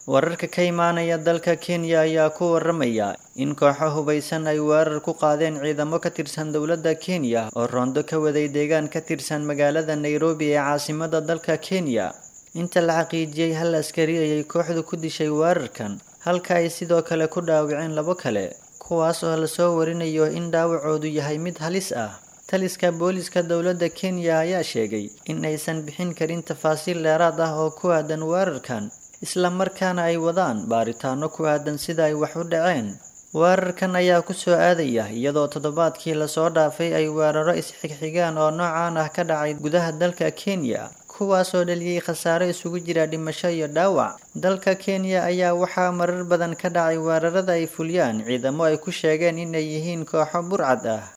Wararka ka imaanaya dalka Kenya ayaa ku waramaya in kooxo hubeysan ay weerar ku qaadeen ciidamo ka tirsan dowladda Kenya oo roondo ka waday deegaan ka tirsan magaalada Nairobi ee caasimadda dalka Kenya. Inta la xaqiijiyay hal askari ayay kooxdu ku dishay weerarkan, halka ay sidoo kale ku dhaawaceen labo kale, kuwaas oo la soo warinayo in dhaawacoodu yahay mid halis ah. Taliska booliska dowladda Kenya ayaa sheegay in aysan bixin karin tafaasiil dheeraad ah oo ku aadan weerarkan, isla markaana ay wadaan baaritaano ku aadan sida ay wax u dhaceen. Weerarkan ayaa ku soo aadaya iyadoo toddobaadkii la soo dhaafay ay weeraro isxigxigaan oo noocaan ah ka dhacay gudaha dalka Kenya, kuwaas oo dhaliyay khasaare isugu jira dhimasho iyo dhaawac. Dalka Kenya ayaa waxaa marar badan ka dhacay weerarada ay fuliyaan ciidamo ay ku sheegeen in ay yihiin kooxo burcad ah.